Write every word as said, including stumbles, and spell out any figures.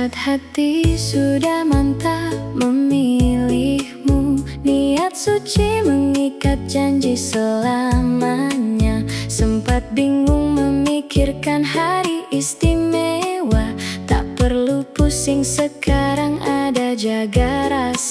Saat hati sudah mantap memilihmu, niat suci mengikat janji selamanya. Sempat bingung memikirkan hari istimewa, tak perlu pusing sekarang ada jaga rasa.